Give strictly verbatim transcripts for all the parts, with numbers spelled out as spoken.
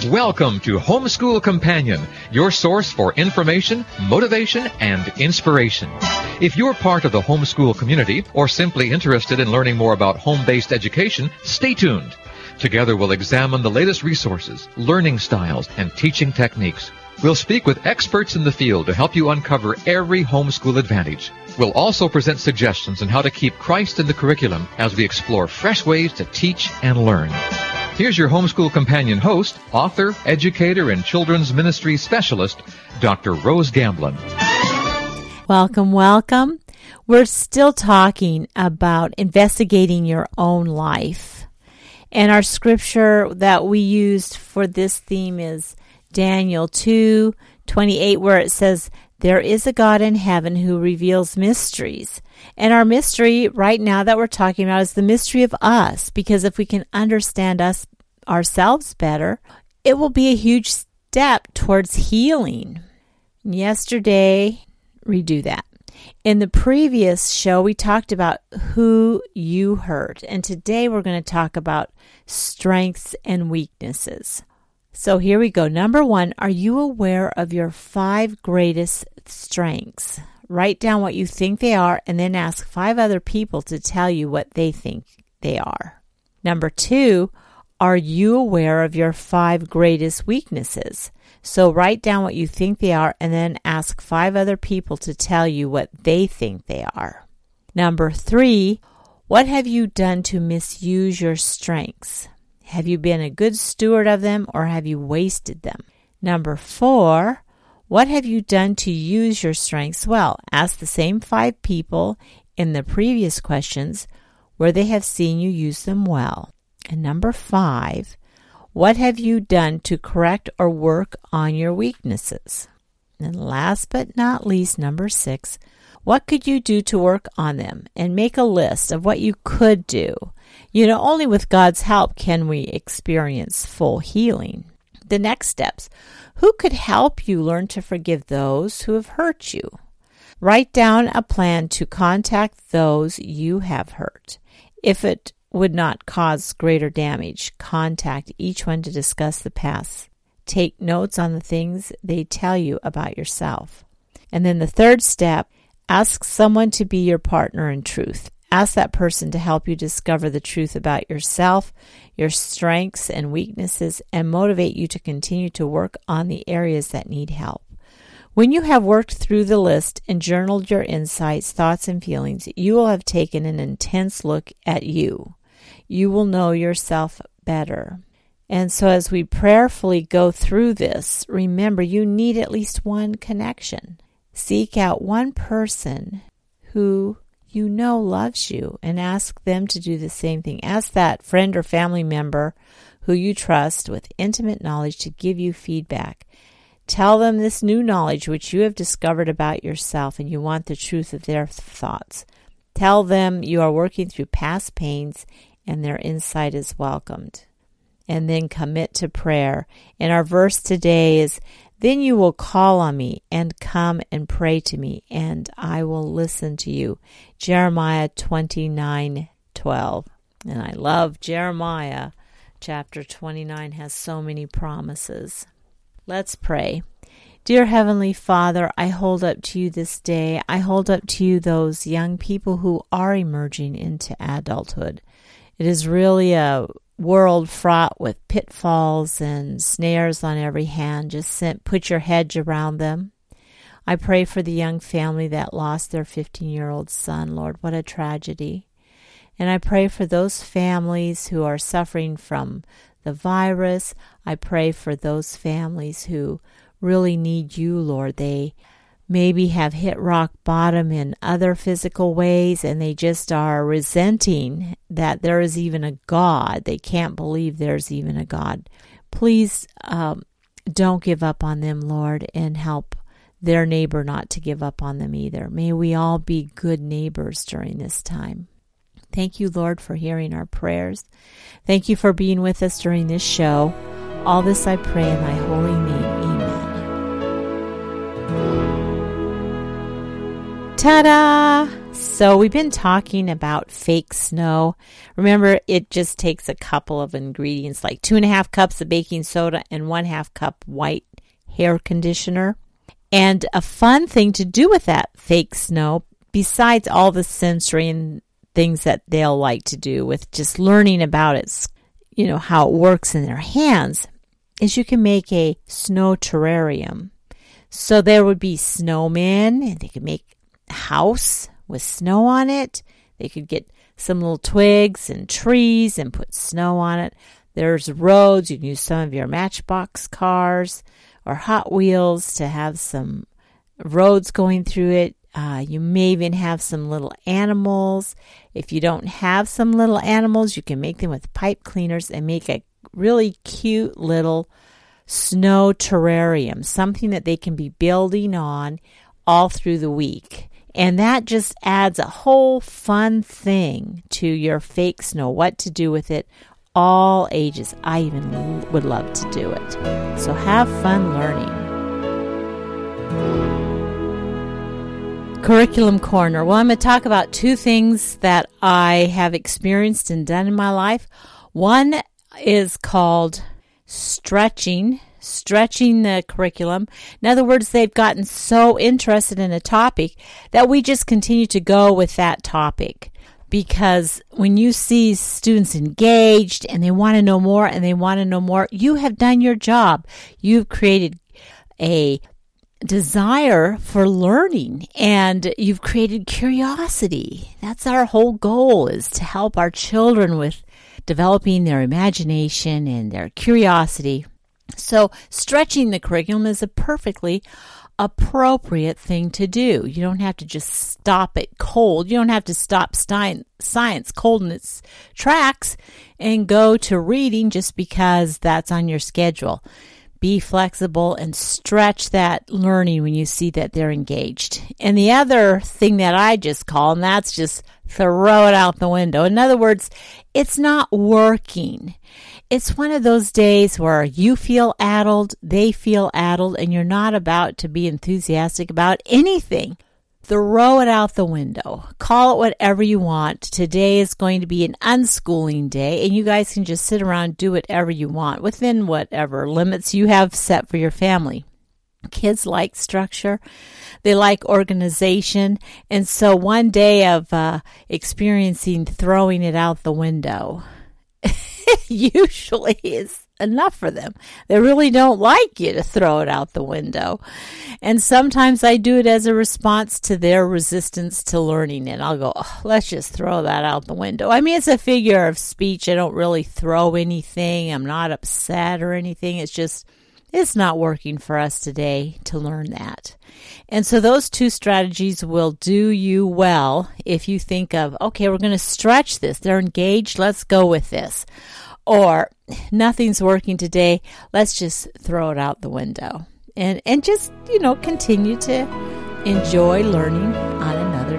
Welcome to Homeschool Companion, your source for information, motivation, and inspiration. If you're part of the homeschool community or simply interested in learning more about home-based education, stay tuned. Together we'll examine the latest resources, learning styles, and teaching techniques. We'll speak with experts in the field to help you uncover every homeschool advantage. We'll also present suggestions on how to keep Christ in the curriculum as we explore fresh ways to teach and learn. Here's your Homeschool Companion host, author, educator, and children's ministry specialist, Doctor Rose Gamblin. Welcome, welcome. We're still talking about investigating your own life. And our scripture that we used for this theme is Daniel two twenty-eight, where it says, "There is a God in heaven who reveals mysteries." And our mystery right now that we're talking about is the mystery of us, because if we can understand us ourselves better, it will be a huge step towards healing. Yesterday, redo that. In the previous show, we talked about who you hurt, and today we're going to talk about strengths and weaknesses. So here we go. Number one, are you aware of your five greatest strengths? Write down what you think they are and then ask five other people to tell you what they think they are. Number two, are you aware of your five greatest weaknesses? So write down what you think they are and then ask five other people to tell you what they think they are. Number three, what have you done to misuse your strengths? Have you been a good steward of them or have you wasted them? Number four, what have you done to use your strengths well? Ask the same five people in the previous questions where they have seen you use them well. And number five, what have you done to correct or work on your weaknesses? And last but not least, number six, what could you do to work on them? And make a list of what you could do. You know, only with God's help can we experience full healing. The next steps. Who could help you learn to forgive those who have hurt you? Write down a plan to contact those you have hurt. If it would not cause greater damage, contact each one to discuss the past. Take notes on the things they tell you about yourself. And then the third step, ask someone to be your partner in truth. Ask that person to help you discover the truth about yourself, your strengths and weaknesses, and motivate you to continue to work on the areas that need help. When you have worked through the list and journaled your insights, thoughts, and feelings, you will have taken an intense look at you. You will know yourself better. And so as we prayerfully go through this, remember you need at least one connection. Seek out one person who you know loves you and ask them to do the same thing. Ask that friend or family member who you trust with intimate knowledge to give you feedback. Tell them this new knowledge which you have discovered about yourself and you want the truth of their thoughts. Tell them you are working through past pains and their insight is welcomed. And then commit to prayer. And our verse today is, "Then you will call on me and come and pray to me, and I will listen to you." Jeremiah twenty-nine twelve. And I love Jeremiah. Chapter twenty-nine has so many promises. Let's pray. Dear Heavenly Father, I hold up to you this day. I hold up to you those young people who are emerging into adulthood. It is really a world fraught with pitfalls and snares on every hand. Just sent, put your hedge around them. I pray for the young family that lost their fifteen-year-old son. Lord, what a tragedy. And I pray for those families who are suffering from the virus. I pray for those families who really need you, Lord. They maybe have hit rock bottom in other physical ways, and they just are resenting that there is even a God. They can't believe there's even a God. Please um, don't give up on them, Lord, and help their neighbor not to give up on them either. May we all be good neighbors during this time. Thank you, Lord, for hearing our prayers. Thank you for being with us during this show. All this I pray in thy holy name. Amen. Ta-da! So we've been talking about fake snow. Remember, it just takes a couple of ingredients, like two and a half cups of baking soda and one half cup white hair conditioner. And a fun thing to do with that fake snow, besides all the sensory and things that they'll like to do with just learning about it, you know, how it works in their hands, is you can make a snow terrarium. So there would be snowmen, and they could make a house with snow on it. They could get some little twigs and trees and put snow on it. There's roads. You can use some of your Matchbox cars or Hot Wheels to have some roads going through it. Uh, you may even have some little animals. If you don't have some little animals, you can make them with pipe cleaners and make a really cute little snow terrarium, something that they can be building on all through the week. And that just adds a whole fun thing to your fake snow, what to do with it, all ages. I even would love to do it. So have fun learning. Curriculum Corner. Well, I'm going to talk about two things that I have experienced and done in my life. One is called stretching, stretching the curriculum. In other words, they've gotten so interested in a topic that we just continue to go with that topic. Because when you see students engaged and they want to know more and they want to know more, you have done your job. You've created a desire for learning and you've created curiosity. That's our whole goal, is to help our children with developing their imagination and their curiosity. So stretching the curriculum is a perfectly appropriate thing to do. You don't have to just stop it cold. You don't have to stop science cold in its tracks and go to reading just because that's on your schedule. Be flexible and stretch that learning when you see that they're engaged. And the other thing that I just call, and that's just throw it out the window. In other words, it's not working. It's one of those days where you feel addled, they feel addled, and you're not about to be enthusiastic about anything. Throw it out the window. Call it whatever you want. Today is going to be an unschooling day, and you guys can just sit around and do whatever you want within whatever limits you have set for your family. Kids like structure. They like organization. And so one day of uh, experiencing throwing it out the window usually is enough for them. They really don't like you to throw it out the window. And sometimes I do it as a response to their resistance to learning it. I'll go, oh, let's just throw that out the window. I mean, it's a figure of speech. I don't really throw anything. I'm not upset or anything. It's just, it's not working for us today to learn that. And so those two strategies will do you well if you think of, okay, we're going to stretch this. They're engaged. Let's go with this. Or nothing's working today. Let's just throw it out the window. And, and just, you know, continue to enjoy learning on another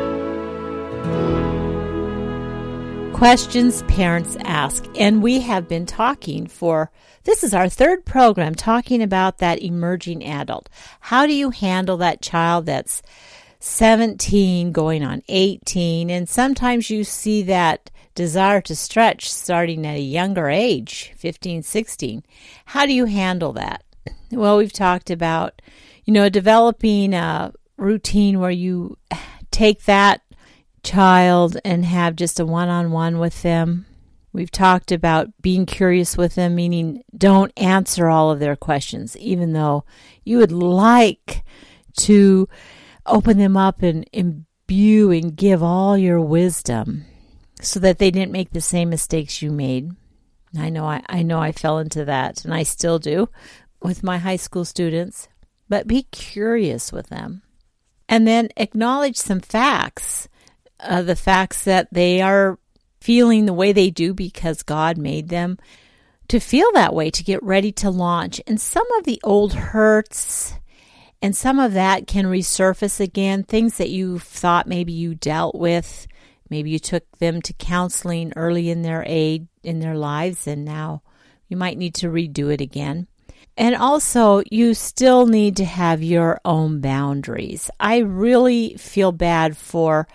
day. Questions parents ask. And we have been talking for, this is our third program, talking about that emerging adult. How do you handle that child that's seventeen going on eighteen? And sometimes you see that desire to stretch starting at a younger age, fifteen, sixteen. How do you handle that? Well, we've talked about, you know, developing a routine where you take that child and have just a one-on-one with them. We've talked about being curious with them, meaning don't answer all of their questions, even though you would like to open them up and imbue and give all your wisdom so that they didn't make the same mistakes you made. I know I, I know I fell into that, and I still do with my high school students. But be curious with them. And then acknowledge some facts. Uh, the facts that they are feeling the way they do because God made them to feel that way, to get ready to launch. And some of the old hurts and some of that can resurface again, things that you thought maybe you dealt with. Maybe you took them to counseling early in their age, in their lives, and now you might need to redo it again. And also, you still need to have your own boundaries. I really feel bad for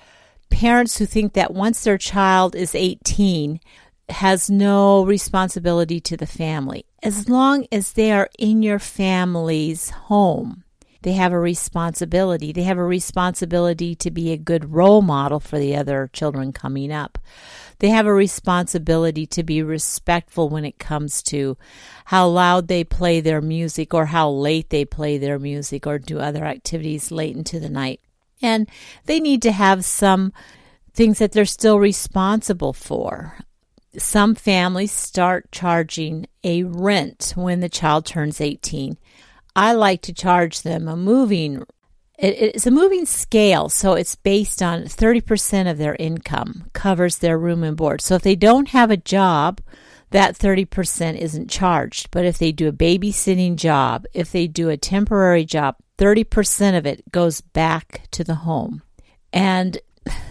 parents who think that once their child is eighteen, has no responsibility to the family. As long as they are in your family's home, they have a responsibility. They have a responsibility to be a good role model for the other children coming up. They have a responsibility to be respectful when it comes to how loud they play their music or how late they play their music or do other activities late into the night. And they need to have some things that they're still responsible for. Some families start charging a rent when the child turns eighteen. I like to charge them a moving, it's a moving scale, so it's based on thirty percent of their income covers their room and board. So if they don't have a job, that thirty percent isn't charged. But if they do a babysitting job, if they do a temporary job, thirty percent of it goes back to the home. And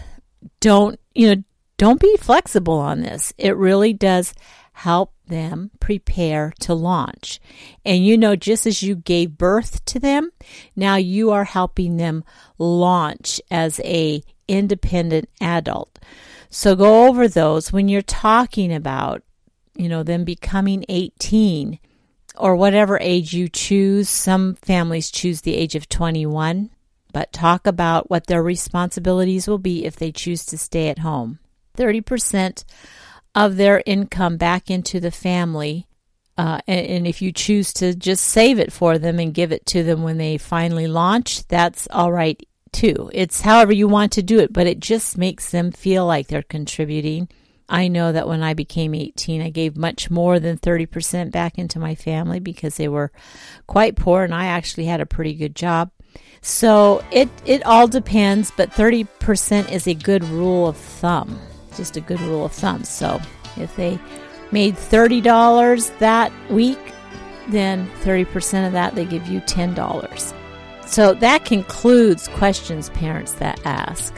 don't, you know, don't be flexible on this. It really does help them prepare to launch. And you know, just as you gave birth to them, now you are helping them launch as a independent adult. So go over those when you're talking about, you know, them becoming eighteen or whatever age you choose. Some families choose the age of twenty-one, but talk about what their responsibilities will be if they choose to stay at home. thirty percent of their income back into the family. Uh, and, and if you choose to just save it for them and give it to them when they finally launch, that's all right too. It's however you want to do it, but it just makes them feel like they're contributing. I know that when I became eighteen, I gave much more than thirty percent back into my family because they were quite poor and I actually had a pretty good job. So it, it all depends, but thirty percent is a good rule of thumb. Just a good rule of thumb. So if they made thirty dollars that week, then thirty percent of that, they give you ten dollars. So that concludes questions parents that ask.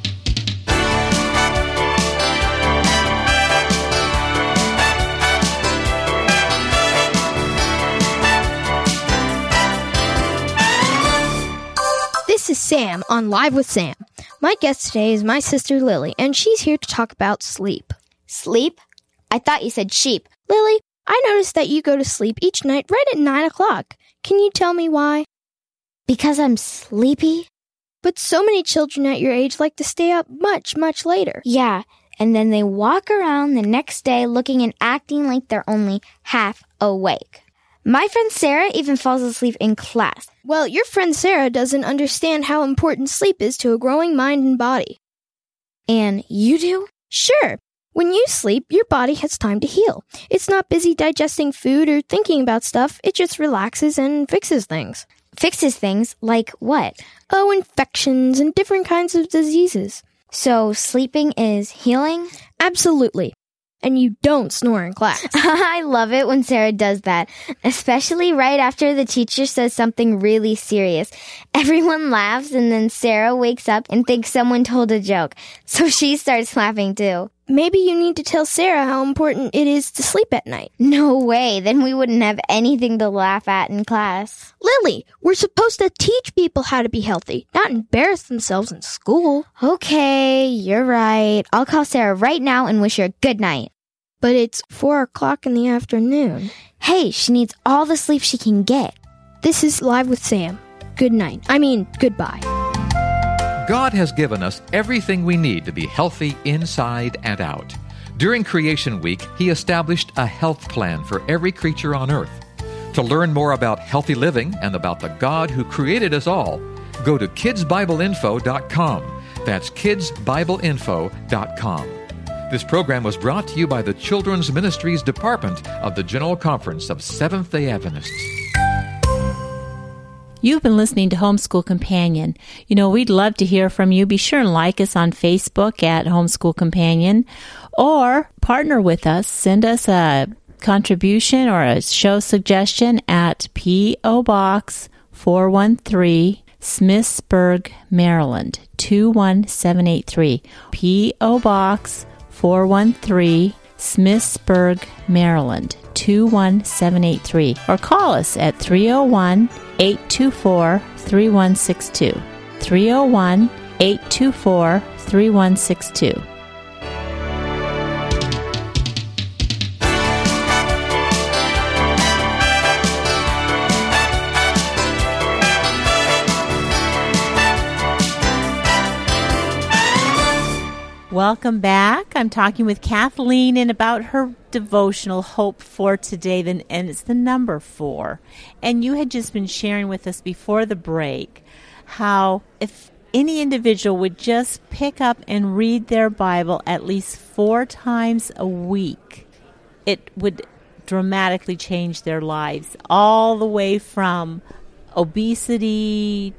This is Sam on Live with Sam. My guest today is my sister Lily, and she's here to talk about sleep. Sleep? I thought you said sheep. Lily, I noticed that you go to sleep each night right at nine o'clock. Can you tell me why? Because I'm sleepy? But so many children at your age like to stay up much, much later. Yeah, and then they walk around the next day looking and acting like they're only half awake. My friend Sarah even falls asleep in class. Well, your friend Sarah doesn't understand how important sleep is to a growing mind and body. And you do? Sure. When you sleep, your body has time to heal. It's not busy digesting food or thinking about stuff. It just relaxes and fixes things. Fixes things? Like what? Oh, infections and different kinds of diseases. So sleeping is healing? Absolutely. And you don't snore in class. I love it when Sarah does that, especially right after the teacher says something really serious. Everyone laughs and then Sarah wakes up and thinks someone told a joke, so she starts laughing too. Maybe you need to tell Sarah how important it is to sleep at night. No way, then we wouldn't have anything to laugh at in class. Lily, we're supposed to teach people how to be healthy, not embarrass themselves in school. Okay, you're right. I'll call Sarah right now and wish her a good night. But it's four o'clock in the afternoon. Hey, she needs all the sleep she can get. This is Live with Sam. Good night. I mean, goodbye. God has given us everything we need to be healthy inside and out. During Creation Week, He established a health plan for every creature on earth. To learn more about healthy living and about the God who created us all, go to kids bible info dot com. That's kids bible info dot com. This program was brought to you by the Children's Ministries Department of the General Conference of Seventh-day Adventists. You've been listening to Homeschool Companion. You know, we'd love to hear from you. Be sure and like us on Facebook at Homeschool Companion or partner with us. Send us a contribution or a show suggestion at P O. Box four one three, Smithsburg, Maryland, two one seven eight three. P O. Box four one three, Smithsburg, Maryland, two one seven eight three. Or call us at three oh one, eight two four, three one six two. three oh one, eight two four, three one six two. Welcome back. I'm talking with Kathleen and about her devotional Hope for Today, and it's the number four. And you had just been sharing with us before the break how if any individual would just pick up and read their Bible at least four times a week, it would dramatically change their lives, all the way from obesity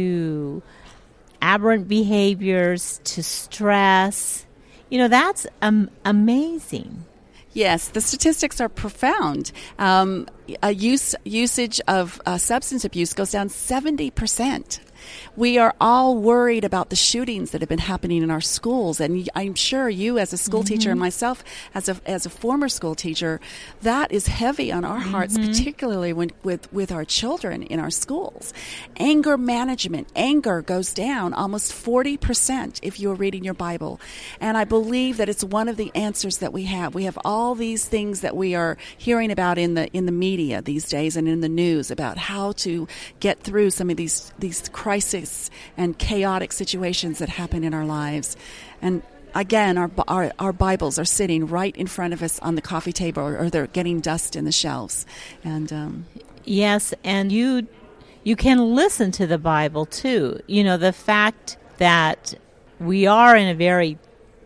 to aberrant behaviors to stress. You know, that's um, amazing. Yes, the statistics are profound. Um, a use usage of uh, substance abuse goes down seventy percent. We are all worried about the shootings that have been happening in our schools, and I'm sure you, as a school mm-hmm. teacher, and myself, as a as a former school teacher, that is heavy on our hearts, mm-hmm. particularly when with with our children in our schools. Anger management, anger goes down almost forty percent if you are reading your Bible, and I believe that it's one of the answers that we have. We have all these things that we are hearing about in the in the media these days and in the news about how to get through some of these these crises and chaotic situations that happen in our lives. And again, our, our our Bibles are sitting right in front of us on the coffee table, or, or they're getting dust in the shelves. And um, yes, and you you can listen to the Bible too. You know, the fact that we are in a very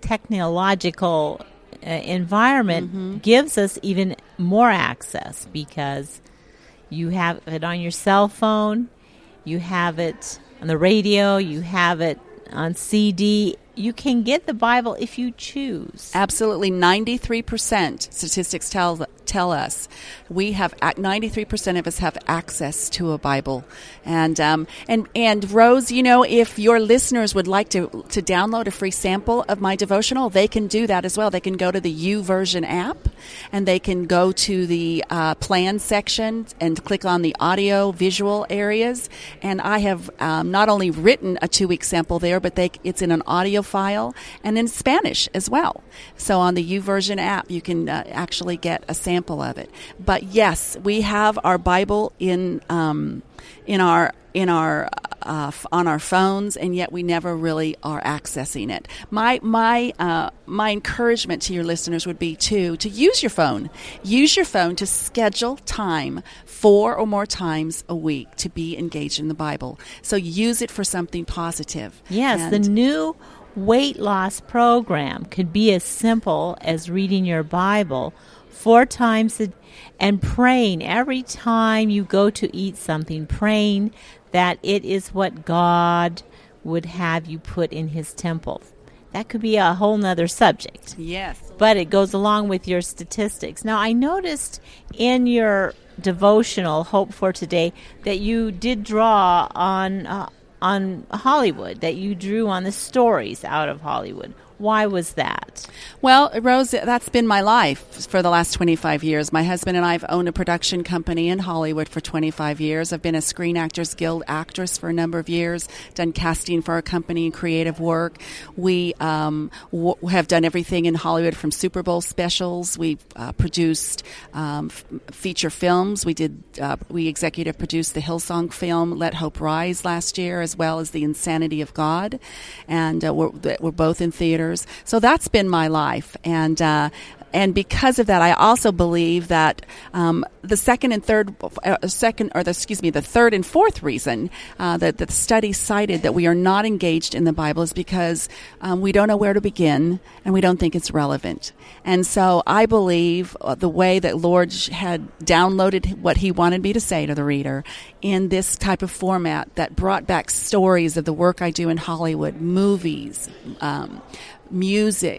technological uh, environment mm-hmm. gives us even more access, because you have it on your cell phone. You have it on the radio. You have it on C D. You can get the Bible if you choose. Absolutely. ninety-three percent statistics tell tell us we have ninety-three percent of us have access to a Bible. And um, and and Rose, you know, if your listeners would like to to download a free sample of my devotional, they can do that as well. They can go to the YouVersion app, and they can go to the uh, plan section and click on the audio visual areas. And I have um, not only written a two-week sample there, but they it's in an audio file and in Spanish as well. So on the YouVersion app, you can uh, actually get a sample of it. But yes, we have our Bible in um, in our in our uh, on our phones, and yet we never really are accessing it. My my uh, my encouragement to your listeners would be to to use your phone. Use your phone to schedule time four or more times a week to be engaged in the Bible. So use it for something positive. Yes, and the new weight loss program could be as simple as reading your Bible four times a, and praying every time you go to eat something, praying that it is what God would have you put in his temple. That could be a whole nother subject. Yes. But it goes along with your statistics. Now, I noticed in your devotional, Hope for Today, that you did draw on uh, on Hollywood, that you drew on the stories out of Hollywood. Why was that? Well, Rose, that's been my life for the last twenty-five years. My husband and I have owned a production company in Hollywood for twenty-five years. I've been a Screen Actors Guild actress for a number of years, done casting for our company and creative work. We um, w- have done everything in Hollywood, from Super Bowl specials. We've uh, produced um, f- feature films. We did. Uh, we executive produced the Hillsong film Let Hope Rise last year, as well as The Insanity of God. And uh, we're, we're both in theaters. So that's been my life, and uh, and because of that, I also believe that um, the second and third, uh, second or the excuse me, the third and fourth reason uh, that, that the study cited that we are not engaged in the Bible is because um, we don't know where to begin, and we don't think it's relevant. And so I believe uh, the way that Lord had downloaded what He wanted me to say to the reader in this type of format that brought back stories of the work I do in Hollywood, movies, um, music,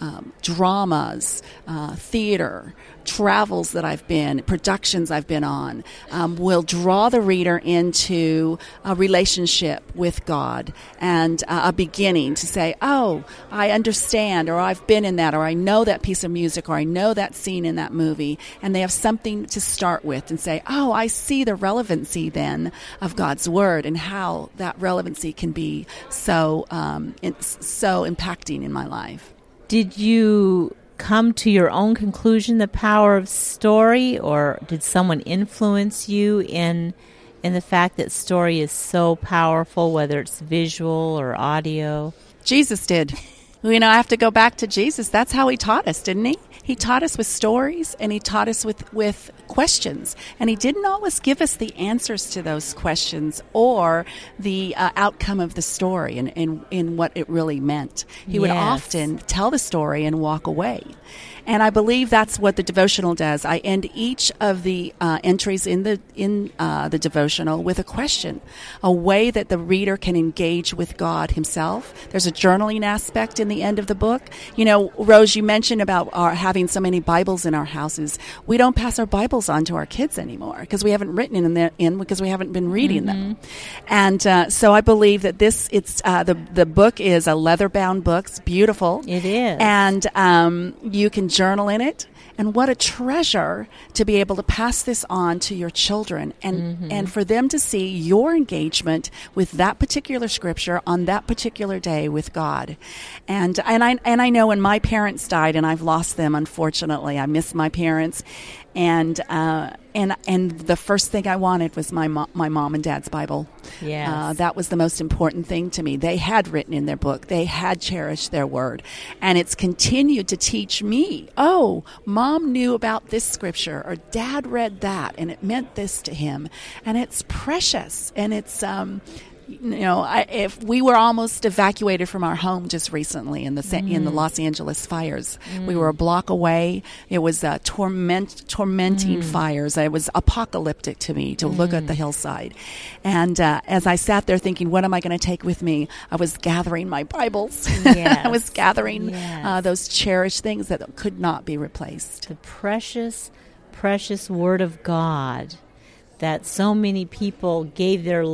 um, dramas, uh, theater, travels that I've been, productions I've been on, um, will draw the reader into a relationship with God and uh, a beginning to say, oh, I understand, or I've been in that, or I know that piece of music, or I know that scene in that movie, and they have something to start with and say, oh, I see the relevancy then of God's Word and how that relevancy can be so um, it's so impacting in my life. Did you come to your own conclusion, the power of story, or did someone influence you in in the fact that story is so powerful, whether it's visual or audio? Jesus did. You know, I have to go back to Jesus. That's how he taught us, didn't he? He taught us with stories, and he taught us with, with questions. And he didn't always give us the answers to those questions or the uh, outcome of the story and, and, and what it really meant. He would Yes. often tell the story and walk away. And I believe that's what the devotional does. I end each of the uh, entries in the in uh, the devotional with a question, a way that the reader can engage with God himself. There's a journaling aspect in the end of the book. You know, Rose, you mentioned about our having so many Bibles in our houses. We don't pass our Bibles on to our kids anymore because we haven't written in there in because we haven't been reading Mm-hmm. them. And uh, so I believe that this it's uh, the the book is a leather bound book. It's beautiful. It is. And um, you can journal in it. And what a treasure to be able to pass this on to your children and, Mm-hmm. and for them to see your engagement with that particular scripture on that particular day with God. And and I and I know when my parents died, and I've lost them, unfortunately. I miss my parents. And uh, and and the first thing I wanted was my mo- my mom and dad's Bible. Yes. Uh, that was the most important thing to me. They had written in their book. They had cherished their word. And it's continued to teach me, oh, mom knew about this scripture, or dad read that, and it meant this to him. And it's precious. And it's... Um, You know, I, if we were almost evacuated from our home just recently in the Sa- in the Los Angeles fires, we were a block away. It was uh, torment tormenting fires. It was apocalyptic to me to look at the hillside, and uh, as I sat there thinking, what am I going to take with me? I was gathering my Bibles. Yes. I was gathering Yes. uh, those cherished things that could not be replaced. The precious, precious Word of God that so many people gave their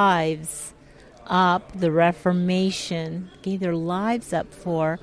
lives up, the Reformation, gave their lives up for.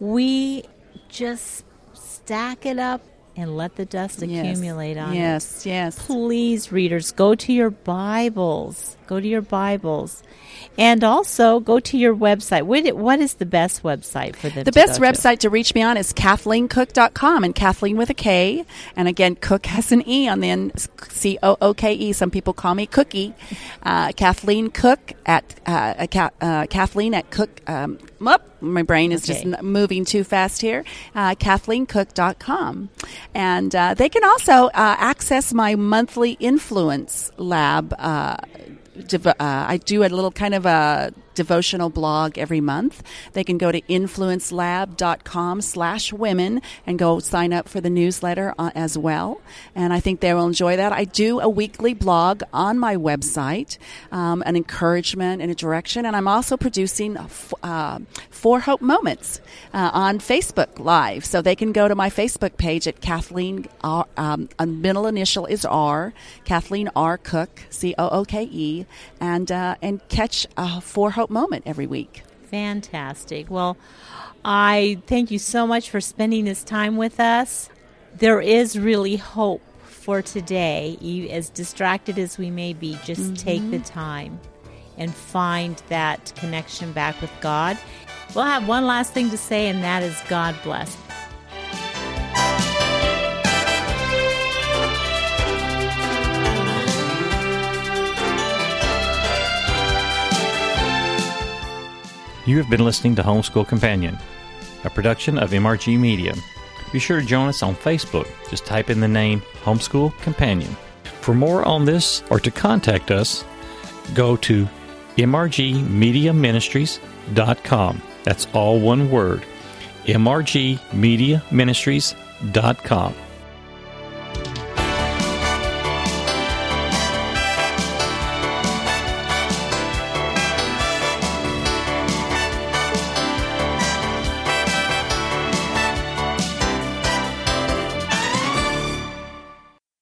We just stack it up and let the dust Yes. accumulate on it. Yes, yes. Please, readers, go to your Bibles. Go to your Bibles. And also go to your website. What what is the best website for them The to best go to? website to reach me on is Kathleen Cook dot com, and Kathleen with a K. And again, Cook has an E on the end, C O O K E. Some people call me Cookie. Uh, Kathleen Cook at uh, uh, Kathleen at Cook. Um, up, my brain is Okay. just n- moving too fast here. Uh, Kathleen Cook dot com. And uh, they can also uh, access my monthly Influence Lab. Uh, Dev- uh, I do a little kind of a devotional blog every month. They can go to influence lab dot com slash women and go sign up for the newsletter uh, as well. And I think they will enjoy that. I do a weekly blog on my website, um, an encouragement and a direction. And I'm also producing f- uh, Four Hope Moments uh, on Facebook Live. So they can go to my Facebook page at Kathleen, R, um, a middle initial is R, Kathleen R. Cook, C O O K E, and, uh, and catch a Four Hope Moment every week. Fantastic. Well, I thank you so much for spending this time with us. There is really hope for today. E- As distracted as we may be, just Mm-hmm. take the time and find that connection back with God. We'll have one last thing to say, and that is God bless. You have been listening to Homeschool Companion, a production of M R G Media. Be sure to join us on Facebook. Just type in the name Homeschool Companion. For more on this or to contact us, go to m r g media ministries dot com. That's all one word, m r g media ministries dot com.